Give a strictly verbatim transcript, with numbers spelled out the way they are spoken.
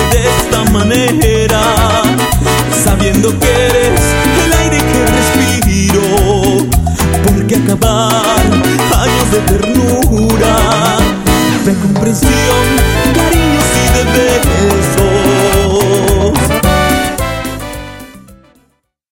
de esta manera, sabiendo que eres el aire que respiro, porque acabar años de ternura, de comprensión